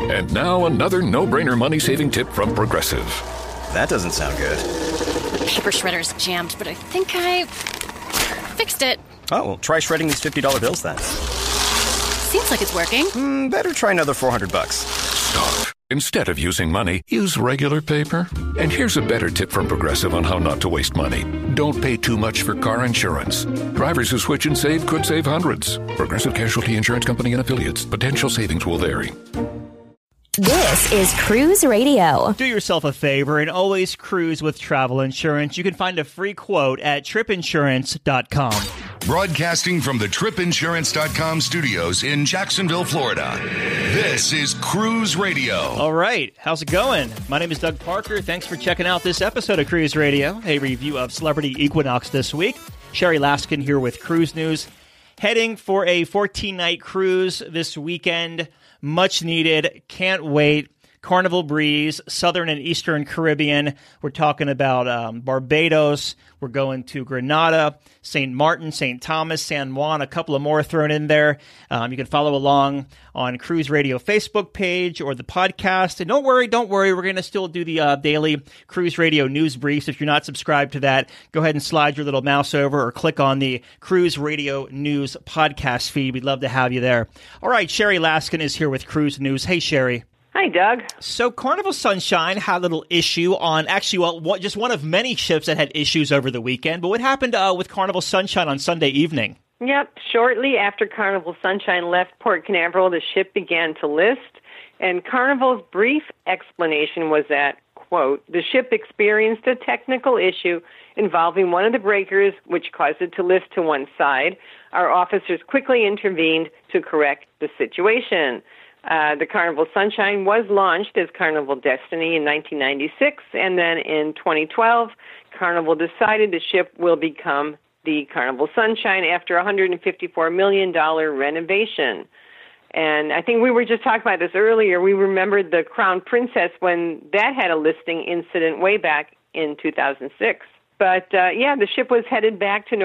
And now another no-brainer money-saving tip from Progressive. That doesn't sound good. Paper shredder's jammed, but I think I fixed it. Oh, well, try shredding these $50 bills then. Seems like it's working. Better try another $400. Stop. Instead of using money, use regular paper. And here's a better tip from Progressive on how not to waste money. Don't pay too much for car insurance. Drivers who switch and save could save hundreds. Progressive Casualty Insurance Company and Affiliates. Potential savings will vary. This is Cruise Radio. Do yourself a favor and always cruise with travel insurance. You can find a free quote at tripinsurance.com. Broadcasting from the tripinsurance.com studios in Jacksonville, Florida. This is Cruise Radio. All right. How's it going? My name is Doug Parker. Thanks for checking out this episode of Cruise Radio, a review of Celebrity Equinox this week. Sherry Laskin here with Cruise News. Heading for a 14-night cruise this weekend. Much needed. Can't wait. Carnival Breeze, Southern and Eastern Caribbean. We're talking about Barbados. We're going to Grenada, St. Martin, St. Thomas, San Juan, a couple of more thrown in there. You can follow along on Cruise Radio Facebook page or the podcast. And don't worry. We're going to still do the daily Cruise Radio news briefs. If you're not subscribed to that, go ahead and slide your little mouse over or click on the Cruise Radio News podcast feed. We'd love to have you there. All right, Sherry Laskin is here with Cruise News. Hey, Sherry. Hi, Doug. So Carnival Sunshine had a little issue on, just one of many ships that had issues over the weekend. But what happened with Carnival Sunshine on Sunday evening? Yep. Shortly after Carnival Sunshine left Port Canaveral, the ship began to list. And Carnival's brief explanation was that, quote, the ship experienced a technical issue involving one of the breakers, which caused it to lift to one side. Our officers quickly intervened to correct the situation. The Carnival Sunshine was launched as Carnival Destiny in 1996, and then in 2012, Carnival decided the ship will become the Carnival Sunshine after a $154 million renovation. And I think we were just talking about this earlier. We remembered the Crown Princess when that had a listing incident way back in 2006. But the ship was headed back to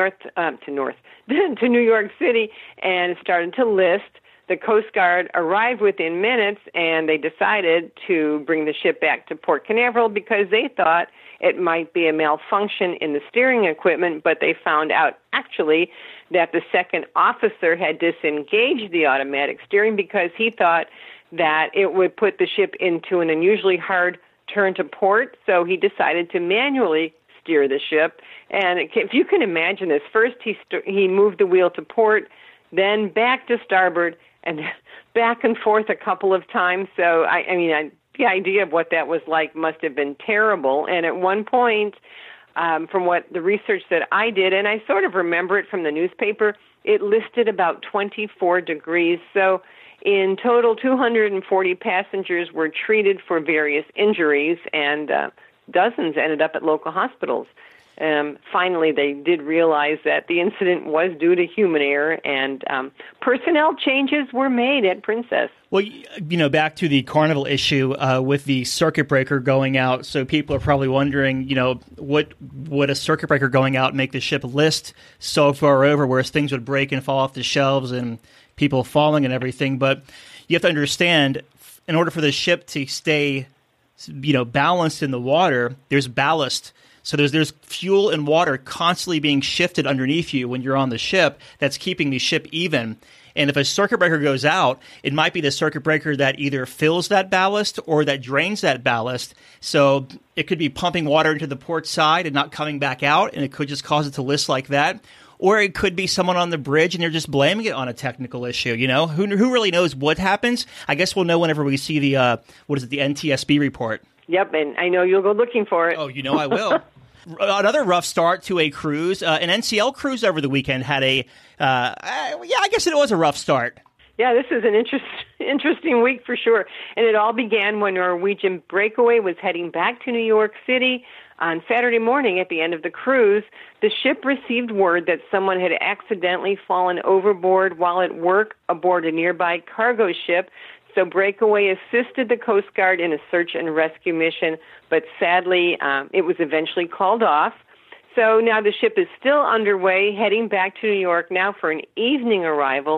to New York City and started to list. The Coast Guard arrived within minutes, and they decided to bring the ship back to Port Canaveral because they thought it might be a malfunction in the steering equipment, but they found out actually that the second officer had disengaged the automatic steering because he thought that it would put the ship into an unusually hard turn to port, so he decided to manually steer the ship. And if you can imagine this, first he moved the wheel to port, then back to starboard, and back and forth a couple of times. So, the idea of what that was like must have been terrible. And at one point, from what the research that I did, and I sort of remember it from the newspaper, it listed about 24 degrees. So in total, 240 passengers were treated for various injuries, and dozens ended up at local hospitals. Finally, they did realize that the incident was due to human error, and personnel changes were made at Princess. Well, back to the Carnival issue with the circuit breaker going out. So people are probably wondering, what would a circuit breaker going out make the ship list so far over, whereas things would break and fall off the shelves and people falling and everything. But you have to understand, in order for the ship to stay, balanced in the water, there's ballast. So there's fuel and water constantly being shifted underneath you when you're on the ship that's keeping the ship even. And if a circuit breaker goes out, it might be the circuit breaker that either fills that ballast or that drains that ballast. So it could be pumping water into the port side and not coming back out, and it could just cause it to list like that. Or it could be someone on the bridge and they're just blaming it on a technical issue. Who really knows what happens? I guess we'll know whenever we see the NTSB report. Yep, and I know you'll go looking for it. Oh, I will. Another rough start to a cruise. An NCL cruise over the weekend had I guess it was a rough start. Yeah, this is an interesting week for sure. And it all began when Norwegian Breakaway was heading back to New York City on Saturday morning at the end of the cruise. The ship received word that someone had accidentally fallen overboard while at work aboard a nearby cargo ship. So Breakaway assisted the Coast Guard in a search and rescue mission, but sadly, it was eventually called off. So now the ship is still underway, heading back to New York now for an evening arrival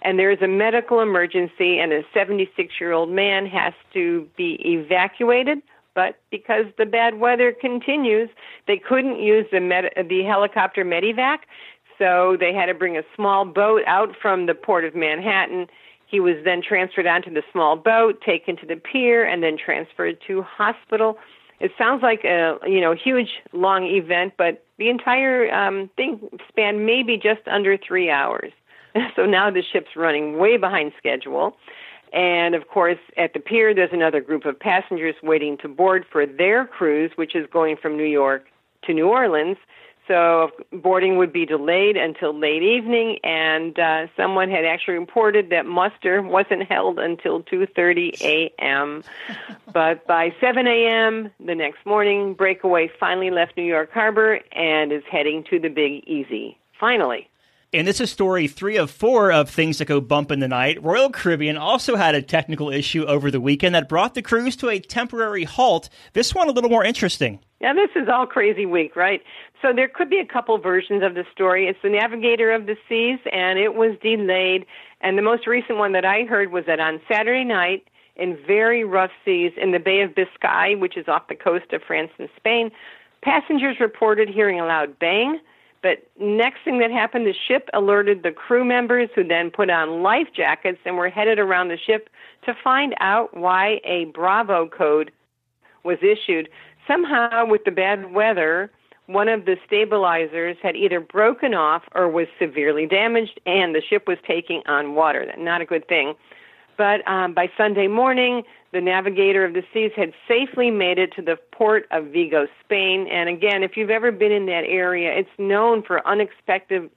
and there is a medical emergency, and a 76-year-old man has to be evacuated. But because the bad weather continues, they couldn't use the helicopter medevac, so they had to bring a small boat out from the port of Manhattan. He was then transferred onto the small boat, taken to the pier, and then transferred to hospital. It sounds like a huge, long event, but the entire thing spanned maybe just under 3 hours. So now the ship's running way behind schedule. And, of course, at the pier, there's another group of passengers waiting to board for their cruise, which is going from New York to New Orleans. So boarding would be delayed until late evening, and someone had actually reported that muster wasn't held until 2:30 a.m. But by 7 a.m. the next morning, Breakaway finally left New York Harbor and is heading to the Big Easy. Finally. And this is story 3 of 4 of things that go bump in the night. Royal Caribbean also had a technical issue over the weekend that brought the cruise to a temporary halt. This one a little more interesting. Yeah, this is all crazy week, right? So there could be a couple versions of the story. It's the Navigator of the Seas, and it was delayed. And the most recent one that I heard was that on Saturday night, in very rough seas in the Bay of Biscay, which is off the coast of France and Spain, passengers reported hearing a loud bang. But next thing that happened, the ship alerted the crew members, who then put on life jackets and were headed around the ship to find out why a Bravo code was issued. Somehow, with the bad weather, one of the stabilizers had either broken off or was severely damaged, and the ship was taking on water. Not a good thing. But by Sunday morning, the Navigator of the Seas had safely made it to the port of Vigo, Spain. And again, if you've ever been in that area, it's known for unexpectedly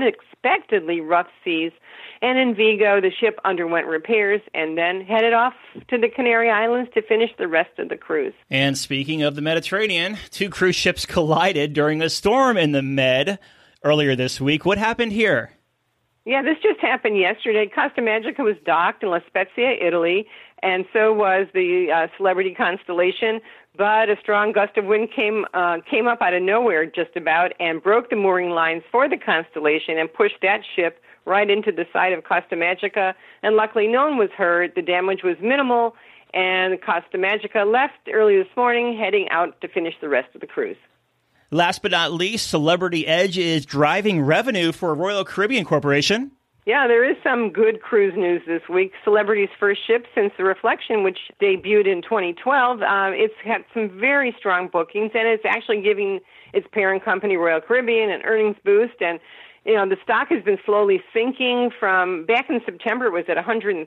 rough seas. And in Vigo, the ship underwent repairs and then headed off to the Canary Islands to finish the rest of the cruise. And speaking of the Mediterranean, 2 cruise ships collided during a storm in the Med earlier this week. What happened here? Yeah, this just happened yesterday. Costa Magica was docked in La Spezia, Italy, and so was the Celebrity Constellation. But a strong gust of wind came up out of nowhere just about and broke the mooring lines for the Constellation and pushed that ship right into the side of Costa Magica. And luckily no one was hurt. The damage was minimal, and Costa Magica left early this morning, heading out to finish the rest of the cruise. Last but not least, Celebrity Edge is driving revenue for Royal Caribbean Corporation. Yeah, there is some good cruise news this week. Celebrity's first ship since the Reflection, which debuted in 2012, it's had some very strong bookings, and it's actually giving its parent company, Royal Caribbean, an earnings boost. And, the stock has been slowly sinking from back in September. It was at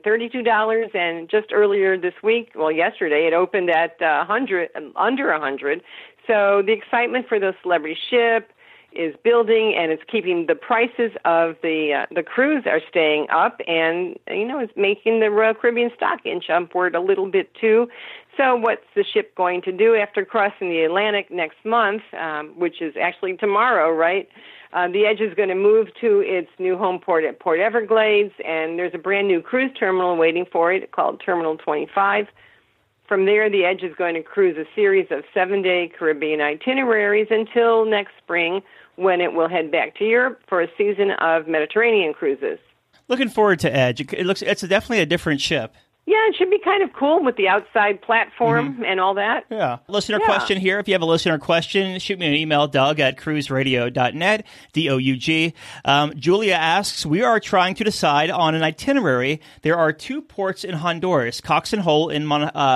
$132, and just earlier this week, yesterday, it opened at under 100. So the excitement for the Celebrity ship is building, and it's keeping the prices of the cruise are staying up, and it's making the Royal Caribbean stock inch upward a little bit too. So what's the ship going to do after crossing the Atlantic next month, which is actually tomorrow, right? The Edge is going to move to its new home port at Port Everglades, and there's a brand new cruise terminal waiting for it called Terminal 25. From there, the Edge is going to cruise a series of 7-day Caribbean itineraries until next spring, when it will head back to Europe for a season of Mediterranean cruises. Looking forward to Edge. It's definitely a different ship. Yeah, it should be kind of cool with the outside platform and all that. Yeah. Listener question here. If you have a listener question, shoot me an email, Doug@cruiseradio.net, DOUG. Julia asks, we are trying to decide on an itinerary. There are 2 ports in Honduras, Cox and Hole in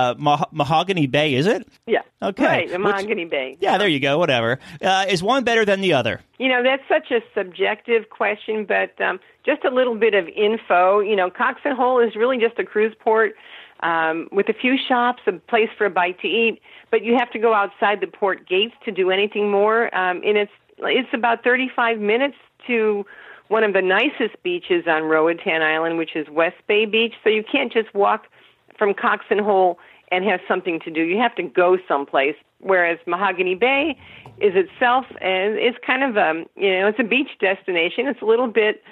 Mahogany Bay, is it? Yeah. Okay. Right, the Mahogany Bay. Yeah, there you go, whatever. Is one better than the other? That's such a subjective question, but just a little bit of info. Cox and Hole is really just a cruise port with a few shops, a place for a bite to eat, but you have to go outside the port gates to do anything more. And it's about 35 minutes to one of the nicest beaches on Roatan Island, which is West Bay Beach. So you can't just walk from Cox and Hole and have something to do. You have to go someplace, whereas Mahogany Bay is itself, and it's kind of it's a beach destination. It's a little bit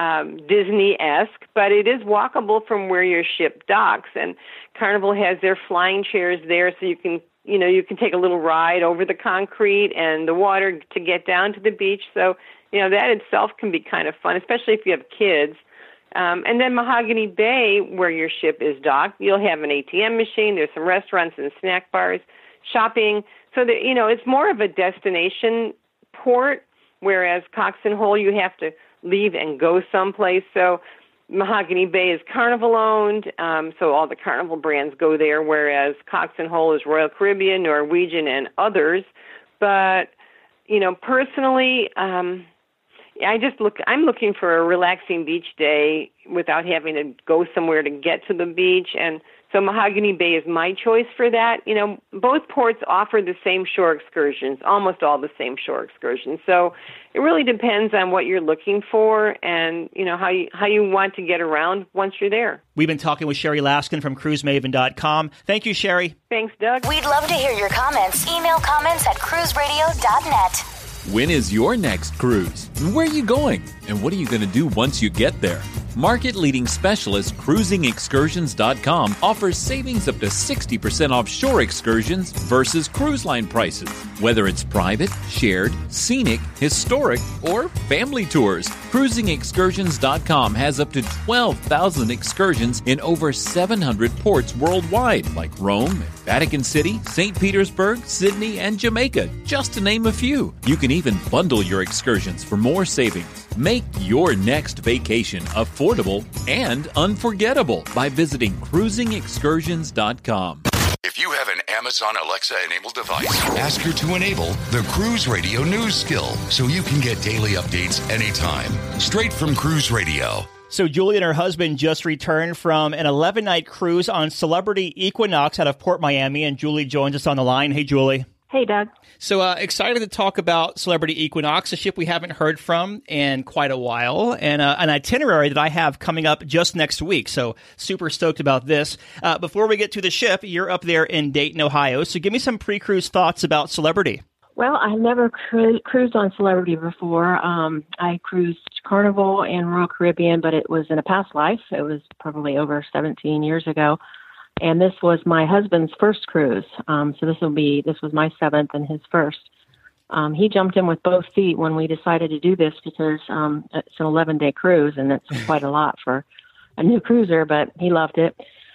Disney-esque, but it is walkable from where your ship docks. And Carnival has their flying chairs there, so you can take a little ride over the concrete and the water to get down to the beach. So, that itself can be kind of fun, especially if you have kids. And then Mahogany Bay, where your ship is docked, you'll have an ATM machine. There's some restaurants and snack bars, shopping. So that, it's more of a destination port, whereas Cox and Hole, you have to leave and go someplace. So Mahogany Bay is Carnival owned, so all the Carnival brands go there, whereas Cox and Hole is Royal Caribbean, Norwegian, and others. But, personally, I'm looking for a relaxing beach day without having to go somewhere to get to the beach. And so Mahogany Bay is my choice for that. Both ports offer the same shore excursions, almost all the same shore excursions. So it really depends on what you're looking for and, how you want to get around once you're there. We've been talking with Sherry Laskin from cruisemaven.com. Thank you, Sherry. Thanks, Doug. We'd love to hear your comments. Email comments at cruiseradio.net. When is your next cruise? Where are you going? And what are you going to do once you get there? Market-leading specialist CruisingExcursions.com offers savings up to 60% off shore excursions versus cruise line prices. Whether it's private, shared, scenic, historic, or family tours, CruisingExcursions.com has up to 12,000 excursions in over 700 ports worldwide, like Rome, Vatican City, St. Petersburg, Sydney, and Jamaica, just to name a few. You can even bundle your excursions for more savings. Make your next vacation affordable and unforgettable by visiting CruisingExcursions.com. If you have an Amazon Alexa-enabled device, ask her to enable the Cruise Radio News skill so you can get daily updates anytime, straight from Cruise Radio. So Julie and her husband just returned from an 11-night cruise on Celebrity Equinox out of Port Miami, and Julie joins us on the line. Hey, Julie. Hey, Doug. So excited to talk about Celebrity Equinox, a ship we haven't heard from in quite a while, and an itinerary that I have coming up just next week. So super stoked about this. Before we get to the ship, you're up there in Dayton, Ohio. So give me some pre-cruise thoughts about Celebrity. Well, I never cruised on Celebrity before. I cruised Carnival and Royal Caribbean, but it was in a past life. It was probably over 17 years ago. And this was my husband's first cruise. So this was my seventh and his first. He jumped in with both feet when we decided to do this because it's an 11-day cruise, and it's quite a lot for a new cruiser, but he loved it.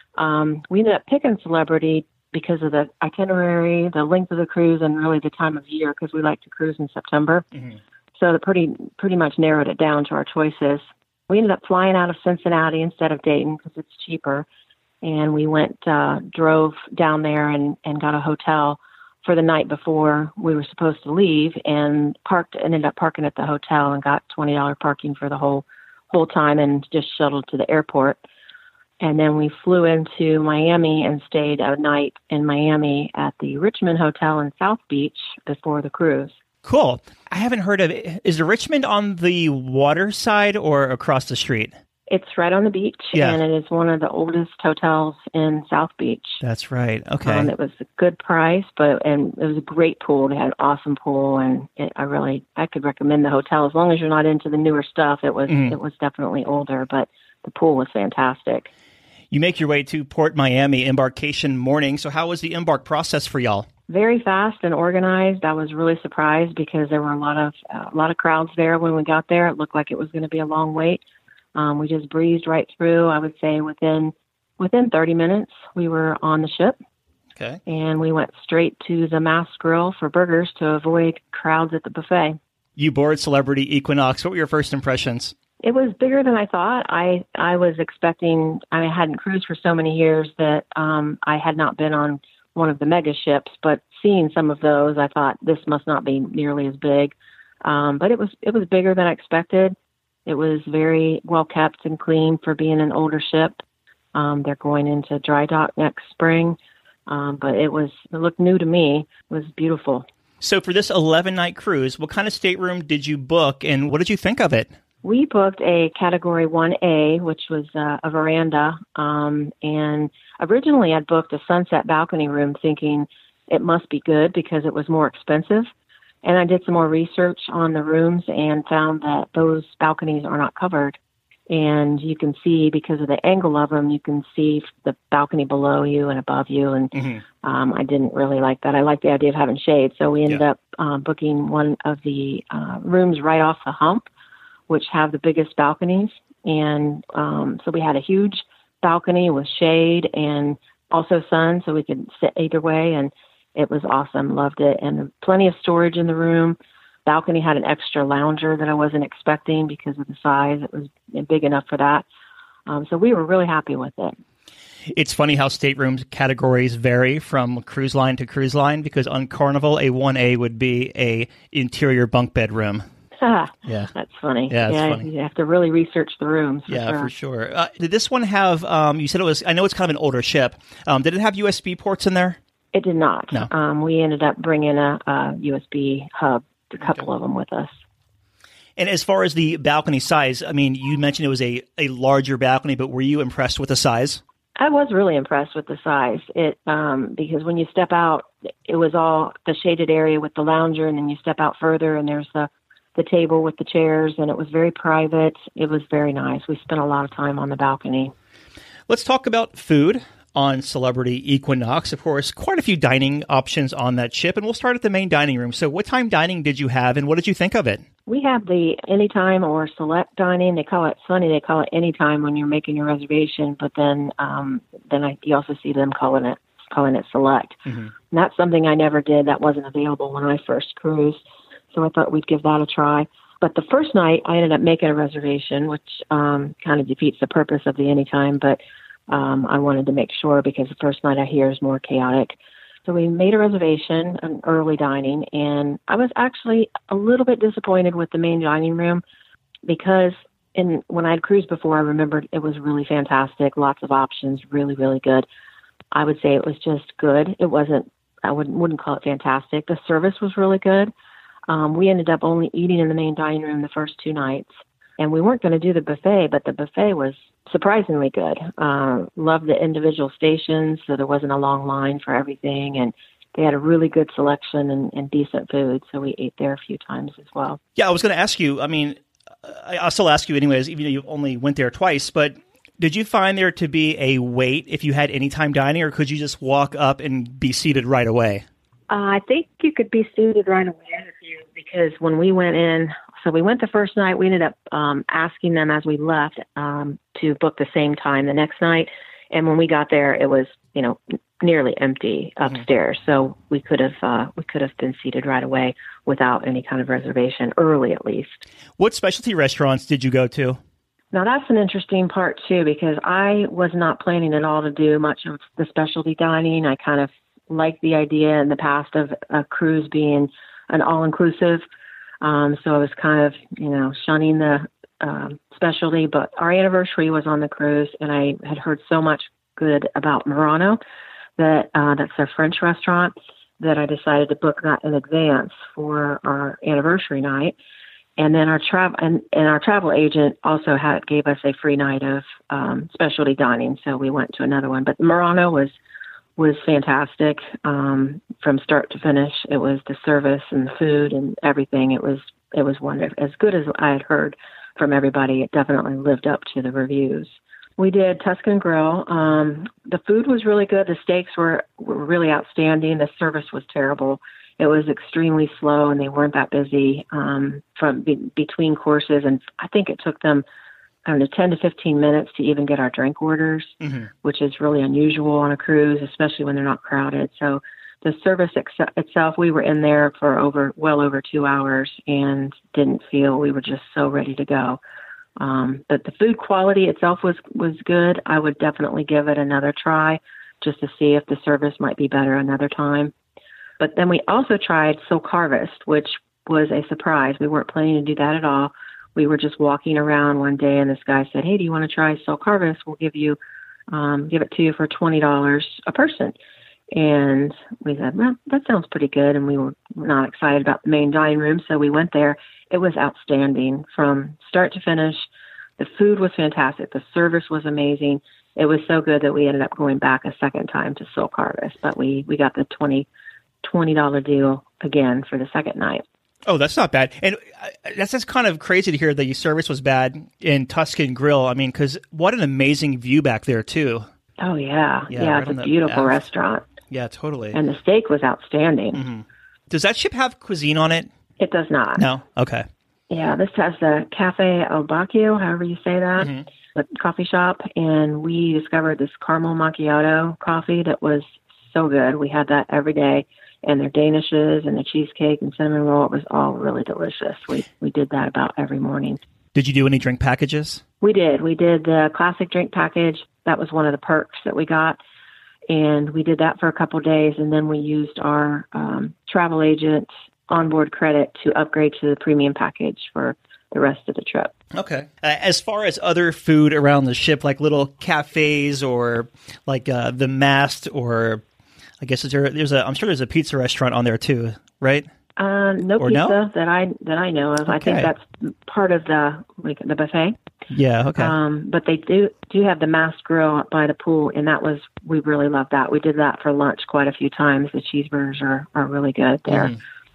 We ended up picking Celebrity because of the itinerary, the length of the cruise, and really the time of year, because we like to cruise in September. Mm-hmm. So it pretty much narrowed it down to our choices. We ended up flying out of Cincinnati instead of Dayton because it's cheaper. And we drove down there and got a hotel for the night before we were supposed to leave, and ended up parking at the hotel and got $20 parking for the whole time, and just shuttled to the airport. And then we flew into Miami and stayed a night in Miami at the Richmond Hotel in South Beach before the cruise. Cool. I haven't heard of it. Is the Richmond on the water side or across the street? It's right on the beach, and it is one of the oldest hotels in South Beach. That's right. Okay. It was a good price, and it was a great pool. They had an awesome pool, and I could recommend the hotel as long as you're not into the newer stuff. It was definitely older, but the pool was fantastic. You make your way to Port Miami embarkation morning. So how was the embark process for y'all? Very fast and organized. I was really surprised because there were a lot of crowds there when we got there. It looked like it was going to be a long wait. We just breezed right through. I would say within 30 minutes, we were on the ship. Okay. And we went straight to the Mass Grill for burgers to avoid crowds at the buffet. You board Celebrity Equinox. What were your first impressions? It was bigger than I thought. I was expecting, I hadn't cruised for so many years that I had not been on one of the mega ships, but seeing some of those, I thought this must not be nearly as big. But it was bigger than I expected. It was very well kept and clean for being an older ship. They're going into dry dock next spring, but it looked new to me. It was beautiful. So for this 11-night cruise, what kind of stateroom did you book, and what did you think of it? We booked a Category 1A, which was a veranda, and originally I'd booked a sunset balcony room thinking it must be good because it was more expensive. And I did some more research on the rooms and found that those balconies are not covered. And you can see, because of the angle of them, you can see the balcony below you and above you. And I didn't really like that. I like the idea of having shade. So we ended up booking one of the rooms right off the hump, which have the biggest balconies. And so we had a huge balcony with shade and also sun, so we could sit either way. And it was awesome. Loved it. And plenty of storage in the room. Balcony had an extra lounger that I wasn't expecting because of the size. It was big enough for that. So we were really happy with it. It's funny how stateroom categories vary from cruise line to cruise line, because on Carnival, a 1A would be a interior bunk bed room. Yeah, that's funny. Yeah, funny. You have to really research the rooms. For sure. Did this one have? You said it was. I know it's kind of an older ship. Did it have USB ports in there? It did not. No. We ended up bringing a USB hub, a couple of them with us. And as far as the balcony size, I mean, you mentioned it was a larger balcony, but were you impressed with the size? I was really impressed with the size. Because when you step out, it was all the shaded area with the lounger, and then you step out further, and there's the table with the chairs, and it was very private. It was very nice. We spent a lot of time on the balcony. Let's talk about food on Celebrity Equinox. Of course, quite a few dining options on that ship, and we'll start at the main dining room. So what time dining did you have, and what did you think of it? We have the anytime or select dining. They call it they call it anytime when you're making your reservation, but then you also see them calling it select. Mm-hmm. And that's something I never did. That wasn't available when I first cruised, so I thought we'd give that a try. But the first night, I ended up making a reservation, which kind of defeats the purpose of the anytime, but I wanted to make sure because the first night I hear is more chaotic. So we made a reservation, an early dining, and I was actually a little bit disappointed with the main dining room because when I'd cruised before, I remembered it was really fantastic, lots of options, really, really good. I would say it was just good. It wasn't, I wouldn't call it fantastic. The service was really good. We ended up only eating in the main dining room the first 2 nights, and we weren't going to do the buffet, but the buffet was surprisingly good. Loved the individual stations, so there wasn't a long line for everything, and they had a really good selection and decent food, so we ate there a few times as well. Yeah, I was going to ask you, I mean, I'll still ask you anyways, even though you only went there twice, but did you find there to be a wait if you had anytime dining, or could you just walk up and be seated right away? I think you could be seated right away because when we went in, so we went the first night, we ended up asking them as we left to book the same time the next night. And when we got there, it was, nearly empty upstairs. Mm-hmm. So we could have been seated right away without any kind of reservation, early at least. What specialty restaurants did you go to? Now, that's an interesting part, too, because I was not planning at all to do much of the specialty dining. I kind of liked the idea in the past of a cruise being an all-inclusive. So I was kind of, shunning the specialty. But our anniversary was on the cruise, and I had heard so much good about Murano, that's a French restaurant, that I decided to book that in advance for our anniversary night. And then our travel agent also gave us a free night of specialty dining, so we went to another one. But Murano was fantastic from start to finish. It was the service and the food and everything. It was wonderful. As good as I had heard from everybody, it definitely lived up to the reviews. We did Tuscan Grill. The food was really good. The steaks were really outstanding. The service was terrible. It was extremely slow, and they weren't that busy from between courses. And I think it took them, 10 to 15 minutes to even get our drink orders, mm-hmm. which is really unusual on a cruise, especially when they're not crowded. So the service itself, we were in there for well over 2 hours and didn't feel, we were just so ready to go. But the food quality itself was good. I would definitely give it another try just to see if the service might be better another time. But then we also tried Silk Harvest, which was a surprise. We weren't planning to do that at all. We were just walking around one day, and this guy said, "Hey, do you want to try Silk Harvest? We'll give it to you for $20 a person." And we said, well, that sounds pretty good. And we were not excited about the main dining room, so we went there. It was outstanding from start to finish. The food was fantastic. The service was amazing. It was so good that we ended up going back a second time to Silk Harvest, but we got the $20 deal again for the second night. Oh, that's not bad. And that's just kind of crazy to hear that your service was bad in Tuscan Grill. I mean, because what an amazing view back there, too. Oh, yeah. Yeah, right, it's a beautiful restaurant. Yeah, totally. And the steak was outstanding. Mm-hmm. Does that ship have cuisine on it? It does not. No? Okay. Yeah, this has the Cafe El Bacchio, however you say that, the coffee shop, and we discovered this caramel macchiato coffee that was so good. We had that every day, and their danishes and the cheesecake and cinnamon roll, it was all really delicious. We did that about every morning. Did you do any drink packages? We did. We did the classic drink package. That was one of the perks that we got, and we did that for a couple of days, and then we used our travel agent onboard credit to upgrade to the premium package for the rest of the trip. Okay. As far as other food around the ship, like little cafes or like the Mast, or I guess I'm sure there's a pizza restaurant on there too, right? No or pizza no? that I know of. Okay. I think that's part of the buffet. Yeah. Okay. But they do have the Mast Grill by the pool, and we really loved that. We did that for lunch quite a few times. The cheeseburgers are really good there.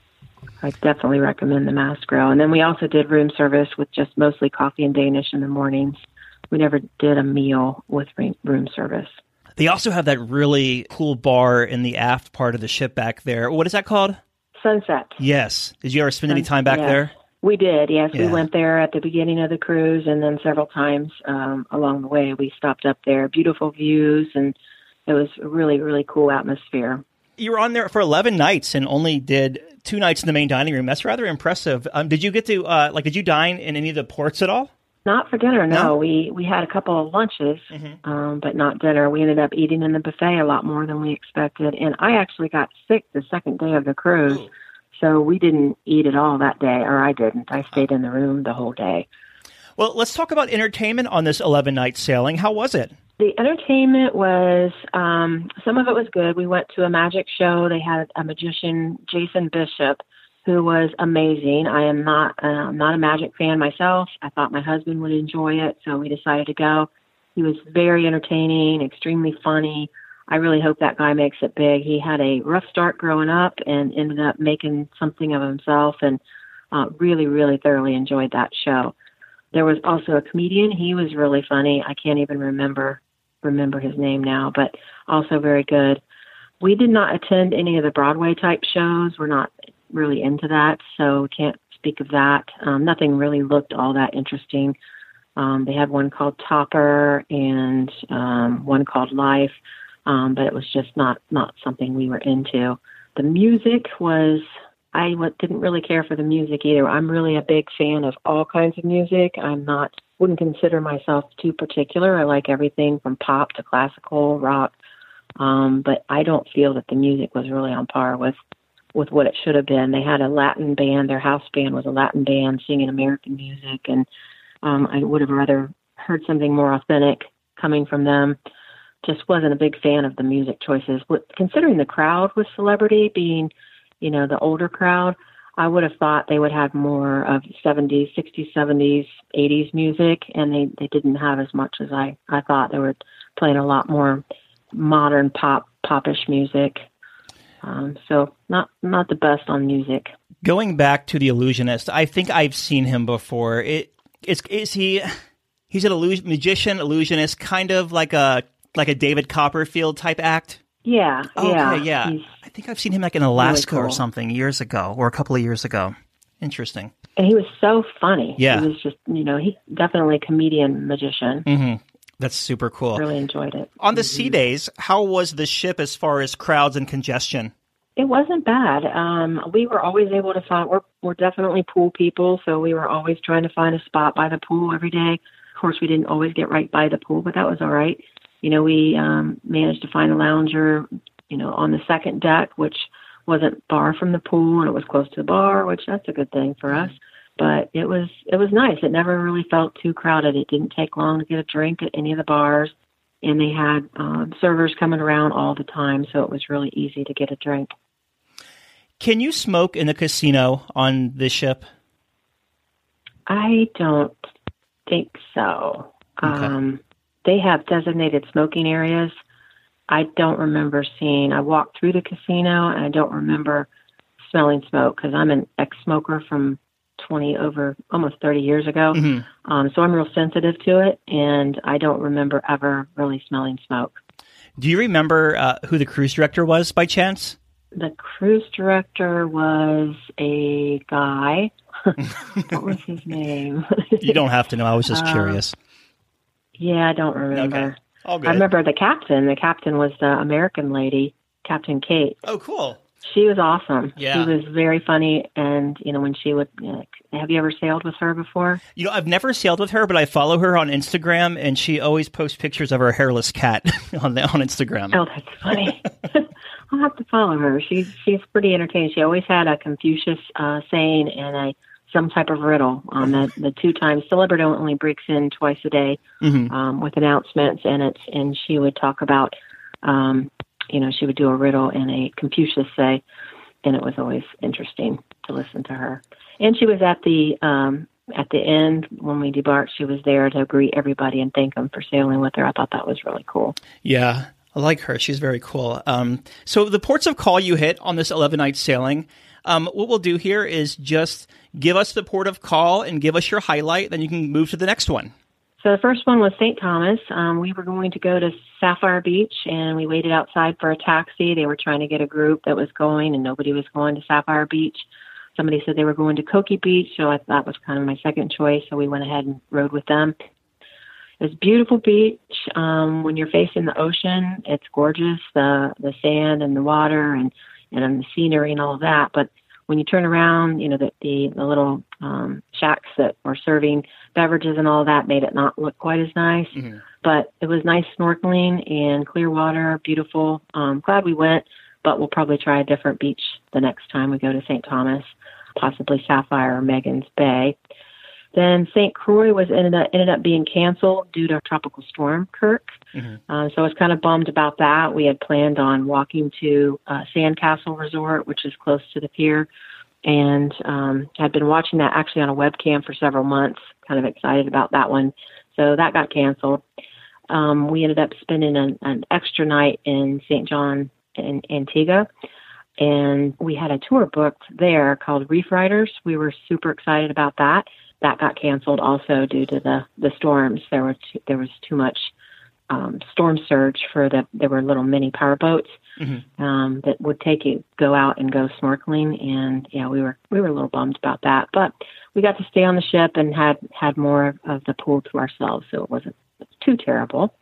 I definitely recommend the Mast Grill. And then we also did room service with just mostly coffee and Danish in the mornings. We never did a meal with room service. They also have that really cool bar in the aft part of the ship back there. What is that called? Sunset. Yes. Did you ever spend any time back there? We did, yes. Yeah. We went there at the beginning of the cruise, and then several times along the way we stopped up there. Beautiful views, and it was a really, really cool atmosphere. You were on there for 11 nights and only did 2 nights in the main dining room. That's rather impressive. Did you get to, did you dine in any of the ports at all? Not for dinner, no. We had a couple of lunches, but not dinner. We ended up eating in the buffet a lot more than we expected. And I actually got sick the second day of the cruise, so we didn't eat at all that day, or I didn't. I stayed in the room the whole day. Well, let's talk about entertainment on this 11-night sailing. How was it? The entertainment was, some of it was good. We went to a magic show. They had a magician, Jason Bishop, who was amazing. I am not a magic fan myself. I thought my husband would enjoy it, so we decided to go. He was very entertaining, extremely funny. I really hope that guy makes it big. He had a rough start growing up and ended up making something of himself, and really, really thoroughly enjoyed that show. There was also a comedian. He was really funny. I can't even remember his name now, but also very good. We did not attend any of the Broadway type shows. We're not really into that, so we can't speak of that. Nothing really looked all that interesting. They had one called Topper and one called Life, but it was just not something we were into. The music was, I didn't really care for the music either. I'm really a big fan of all kinds of music. Wouldn't consider myself too particular. I like everything from pop to classical, rock, but I don't feel that the music was really on par with what it should have been. They had a Latin band. Their house band was a Latin band singing American music, and I would have rather heard something more authentic coming from them. Just wasn't a big fan of the music choices. Considering the crowd was Celebrity, being, the older crowd, I would have thought they would have more of 70s, 60s, 70s, 80s music, and they didn't have as much as I thought. They were playing a lot more modern popish music. So not the best on music. Going back to The Illusionist, I think I've seen him before. He's an magician, illusionist, kind of like a David Copperfield type act? Yeah. Okay, yeah. I think I've seen him like in Alaska really cool. or something years ago, or a couple of years ago. Interesting. And he was so funny. Yeah. He was just, he's definitely a comedian magician. Mm-hmm. That's super cool. Really enjoyed it. On the sea days, how was the ship as far as crowds and congestion? It wasn't bad. We were always able to find, we're definitely pool people, so we were always trying to find a spot by the pool every day. Of course, we didn't always get right by the pool, but that was all right. We managed to find a lounger, on the second deck, which wasn't far from the pool, and it was close to the bar, which that's a good thing for us. But it was nice. It never really felt too crowded. It didn't take long to get a drink at any of the bars, and they had servers coming around all the time, so it was really easy to get a drink. Can you smoke in the casino on this ship? I don't think so. Okay. They have designated smoking areas. I don't remember I walked through the casino, and I don't remember smelling smoke because I'm an ex-smoker from almost 30 years ago. Mm-hmm. So I'm real sensitive to it, and I don't remember ever really smelling smoke. Do you remember who the cruise director was by chance? The cruise director was a guy. What was his name? You don't have to know. I was just curious. Yeah, I don't remember. Okay. All good. I remember the captain. The captain was the American lady, Captain Kate. Oh, cool. She was awesome. Yeah. She was very funny. And, when she would, have you ever sailed with her before? I've never sailed with her, but I follow her on Instagram, and she always posts pictures of her hairless cat on Instagram. Oh, that's funny. I'll have to follow her. She's pretty entertaining. She always had a Confucius saying and some type of riddle. The 2 times Celebrity only breaks in twice a day with announcements, and she would talk about, she would do a riddle and a Confucius say, and it was always interesting to listen to her. And she was at the end when we debarked. She was there to greet everybody and thank them for sailing with her. I thought that was really cool. Yeah. I like her. She's very cool. So the ports of call you hit on this 11-night sailing, what we'll do here is just give us the port of call and give us your highlight, then you can move to the next one. So the first one was St. Thomas. We were going to go to Sapphire Beach, and we waited outside for a taxi. They were trying to get a group that was going, and nobody was going to Sapphire Beach. Somebody said they were going to Coki Beach, so that was kind of my second choice, so we went ahead and rode with them. It's a beautiful beach. When you're facing the ocean, it's gorgeous, the sand and the water and the scenery and all of that. But when you turn around, the little shacks that were serving beverages and all that made it not look quite as nice. Mm-hmm. But it was nice snorkeling and clear water, beautiful. Glad we went, but we'll probably try a different beach the next time we go to St. Thomas, possibly Sapphire or Megan's Bay. Then St. Croix ended up being canceled due to a tropical storm, Kirk. Mm-hmm. So I was kind of bummed about that. We had planned on walking to Sandcastle Resort, which is close to the pier, and had been watching that actually on a webcam for several months, kind of excited about that one. So that got canceled. We ended up spending an extra night in St. John in Antigua, and we had a tour booked there called Reef Riders. We were super excited about that. That got canceled also due to the storms. There was too much storm surge there were little mini power boats that would go out and go snorkeling, and we were a little bummed about that. But we got to stay on the ship and had more of the pool to ourselves, so it wasn't too terrible.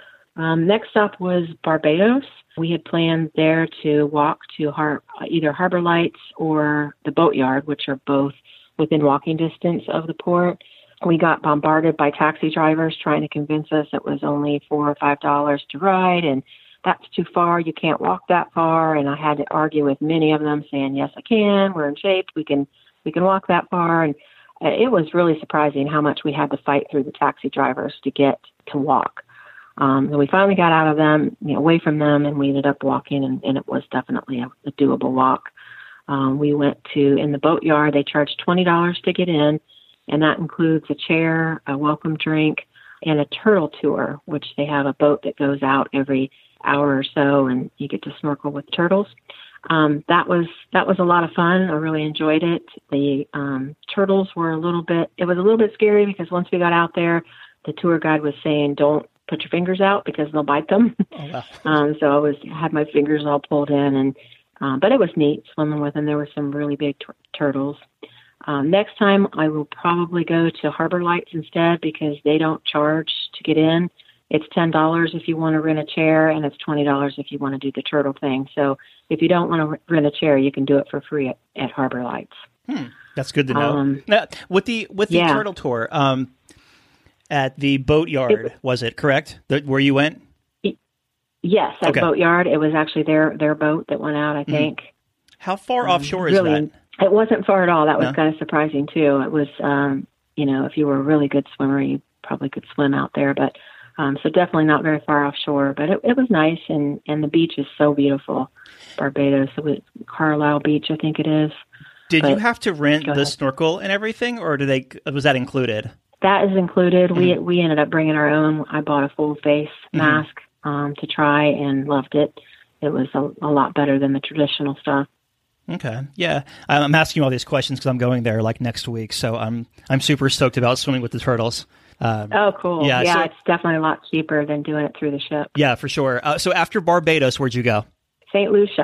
Next up was Barbados. We had planned there to walk to either Harbor Lights or the Boatyard, which are both within walking distance of the port. We got bombarded by taxi drivers trying to convince us it was only $4 or $5 to ride, and that's too far. You can't walk that far. And I had to argue with many of them, saying, "Yes, I can. We're in shape. We can walk that far." And it was really surprising how much we had to fight through the taxi drivers to get to walk. And we finally got out of them, away from them, and we ended up walking, and it was definitely a doable walk. We went in the Boatyard. They charged $20 to get in, and that includes a chair, a welcome drink, and a turtle tour, which they have a boat that goes out every hour or so, and you get to snorkel with turtles. That was a lot of fun. I really enjoyed it. The turtles were a little bit scary because once we got out there, the tour guide was saying, "Don't put your fingers out because they'll bite them." Oh, wow. So I had my fingers all pulled in, but it was neat swimming with them. There were some really big turtles. Next time I will probably go to Harbor Lights instead because they don't charge to get in. It's $10 if you want to rent a chair, and it's $20 if you want to do the turtle thing. So if you don't want to rent a chair, you can do it for free at Harbor Lights. That's good to know. Now, with the turtle tour at the Boatyard, was it correct? Where you went? Yes, at Boatyard. It was actually their boat that went out, I think. How far offshore is that? It wasn't far at all. That was kind of surprising, too. It was, if you were a really good swimmer, you probably could swim out there. But so definitely not very far offshore. But it was nice, and the beach is so beautiful. Barbados, it was Carlisle Beach, I think it is. Did you have to rent the snorkel and everything, or was that included? That is included. Mm-hmm. We ended up bringing our own. I bought a full face mask to try and loved it. It was a lot better than the traditional stuff. Okay, yeah. I'm asking you all these questions because I'm going there next week, so I'm super stoked about swimming with the turtles. Oh, cool. Yeah, so, it's definitely a lot cheaper than doing it through the ship. Yeah, for sure. So after Barbados, where'd you go? St. Lucia.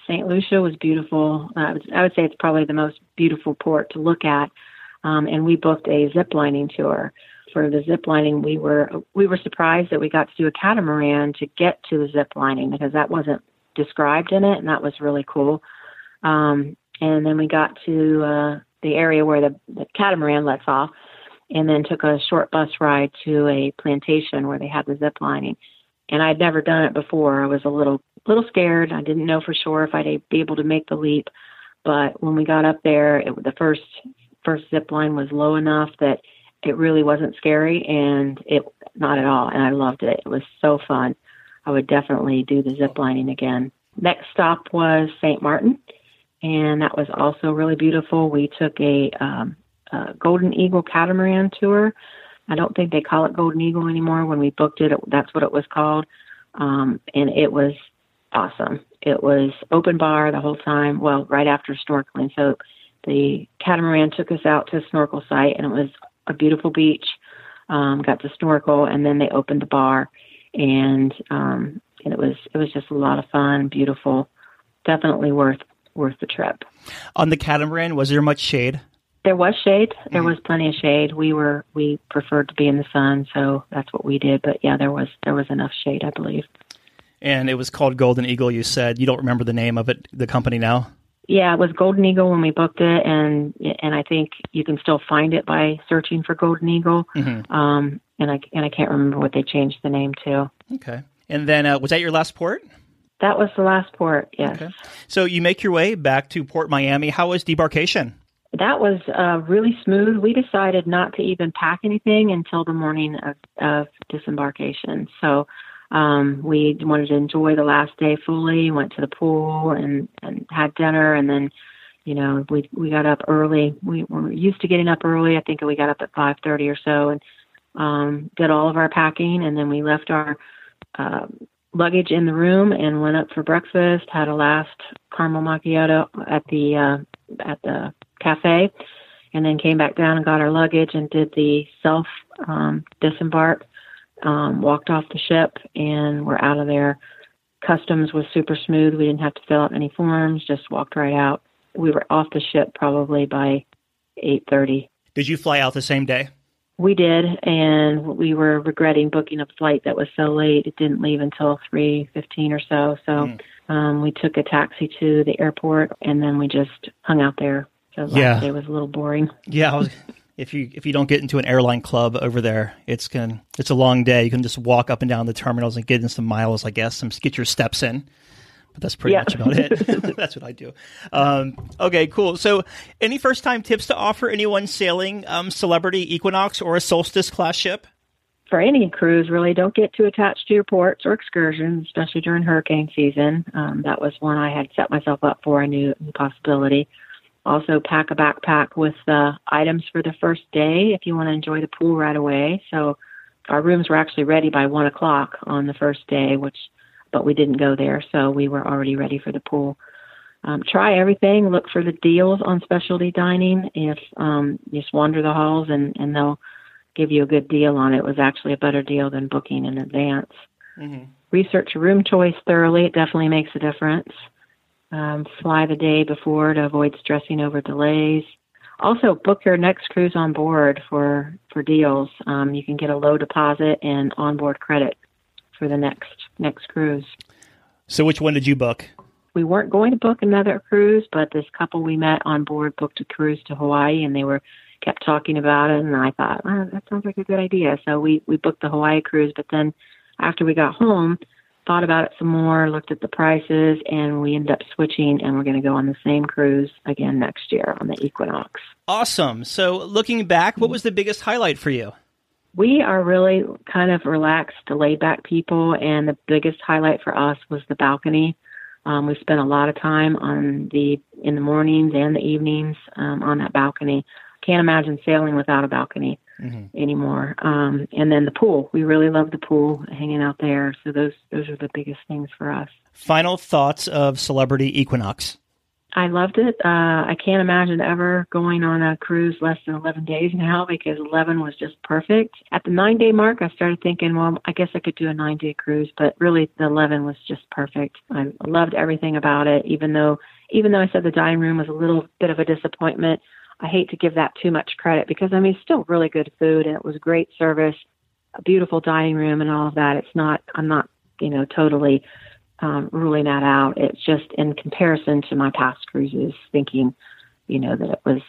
St. Lucia was beautiful. I would say it's probably the most beautiful port to look at. And we booked a zip lining tour. For the zip lining, we were surprised that we got to do a catamaran to get to the zip lining because that wasn't described in it, and that was really cool. And then we got to the area where the catamaran lets off, and then took a short bus ride to a plantation where they had the zip lining. And I'd never done it before. I was a little scared. I didn't know for sure if I'd be able to make the leap. But when we got up there, the first zip line was low enough that it really wasn't scary, and it not at all. And I loved it. It was so fun. I would definitely do the zip lining again. Next stop was St. Martin, and that was also really beautiful. We took a Golden Eagle catamaran tour. I don't think they call it Golden Eagle anymore. When we booked it, that's what it was called. And it was awesome. It was open bar the whole time, well, right after snorkeling. So the catamaran took us out to a snorkel site, and it was a beautiful beach. Got to snorkel, and then they opened the bar, and it was just a lot of fun, beautiful, definitely worth the trip. On the catamaran, was there much shade? There was shade. There was plenty of shade. We preferred to be in the sun, so that's what we did. But yeah, there was enough shade, I believe. And it was called Golden Eagle, you said. You don't remember the name of it, the company now? Yeah, it was Golden Eagle when we booked it, and I think you can still find it by searching for Golden Eagle. Mm-hmm. And I can't remember what they changed the name to. Okay. And then was that your last port? That was the last port, yes. Okay. So you make your way back to Port Miami. How was debarkation? That was really smooth. We decided not to even pack anything until the morning of disembarkation. So we wanted to enjoy the last day fully, went to the pool and had dinner. And then, we got up early. We were used to getting up early. I think we got up at 5:30 or so and did all of our packing. And then we left our luggage in the room and went up for breakfast, had a last caramel macchiato at the cafe, and then came back down and got our luggage and did the self disembark, walked off the ship, and we're out of there. Customs was super smooth. We didn't have to fill out any forms, just walked right out. We were off the ship probably by 8:30. Did you fly out the same day? We did, and we were regretting booking a flight that was so late. It didn't leave until 3:15 or so. So we took a taxi to the airport, and then we just hung out there. So last day was a little boring. Yeah, if you don't get into an airline club over there, it's a long day. You can just walk up and down the terminals and get in some miles, I guess, get your steps in. But that's pretty much about it. That's what I do. Okay, cool. So any first-time tips to offer anyone sailing Celebrity, Equinox, or a Solstice class ship? For any cruise, really, don't get too attached to your ports or excursions, especially during hurricane season. That was one I had set myself up for. I knew the possibility. Also, pack a backpack with items for the first day if you want to enjoy the pool right away. So our rooms were actually ready by 1 o'clock on the first day, but we didn't go there, so we were already ready for the pool. Try everything. Look for the deals on specialty dining. If just wander the halls and they'll give you a good deal on it. It was actually a better deal than booking in advance. Mm-hmm. Research your room choice thoroughly. It definitely makes a difference. Fly the day before to avoid stressing over delays. Also, book your next cruise on board for deals. You can get a low deposit and onboard credit for the next cruise. So which one did you book? We weren't going to book another cruise, but this couple we met on board booked a cruise to Hawaii, and they kept talking about it, and I thought, that sounds like a good idea. So we booked the Hawaii cruise, but then after we got home, thought about it some more, looked at the prices, and we ended up switching, and we're going to go on the same cruise again next year on the Equinox. Awesome. So looking back, what was the biggest highlight for you? We are really kind of relaxed, laid-back people, and the biggest highlight for us was the balcony. We spent a lot of time in the mornings and the evenings on that balcony. Can't imagine sailing without a balcony anymore. And then the pool. We really love the pool, hanging out there. So those are the biggest things for us. Final thoughts of Celebrity Equinox. I loved it. I can't imagine ever going on a cruise less than 11 days now because 11 was just perfect. At the 9-day mark, I started thinking, well, I guess I could do a 9-day cruise, but really the 11 was just perfect. I loved everything about it, even though I said the dining room was a little bit of a disappointment. I hate to give that too much credit because, I mean, it's still really good food and it was great service, a beautiful dining room and all of that. I'm not, totally ruling that out. It's just in comparison to my past cruises, thinking, that it was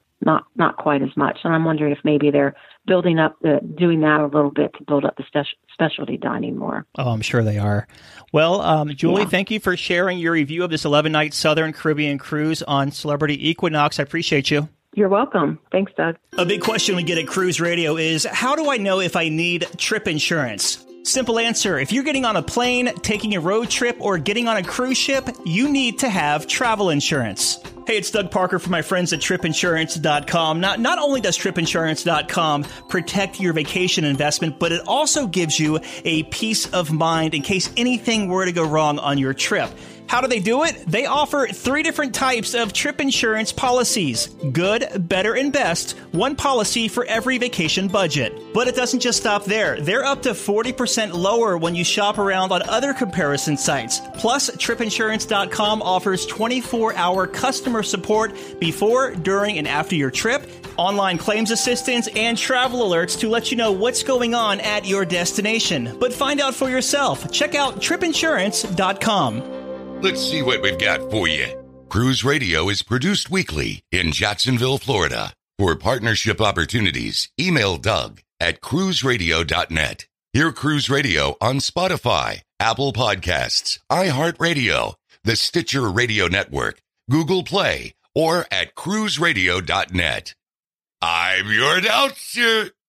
not quite as much. And I'm wondering if maybe they're building up, doing that a little bit to build up the specialty dining more. Oh, I'm sure they are. Well, Julie, Thank you for sharing your review of this 11-night Southern Caribbean cruise on Celebrity Equinox. I appreciate you. You're welcome. Thanks, Doug. A big question we get at Cruise Radio is, how do I know if I need trip insurance? Simple answer. If you're getting on a plane, taking a road trip, or getting on a cruise ship, you need to have travel insurance. Hey, it's Doug Parker from my friends at tripinsurance.com. Not only does tripinsurance.com protect your vacation investment, but it also gives you a peace of mind in case anything were to go wrong on your trip. How do they do it? They offer 3 different types of trip insurance policies. Good, better, and best. One policy for every vacation budget. But it doesn't just stop there. They're up to 40% lower when you shop around on other comparison sites. Plus, tripinsurance.com offers 24-hour customer support before, during, and after your trip, online claims assistance, and travel alerts to let you know what's going on at your destination. But find out for yourself. Check out tripinsurance.com. Let's see what we've got for you. Cruise Radio is produced weekly in Jacksonville, Florida. For partnership opportunities, email Doug at cruiseradio.net. Hear Cruise Radio on Spotify, Apple Podcasts, iHeartRadio, the Stitcher Radio Network, Google Play, or at cruiseradio.net. I'm your announcer,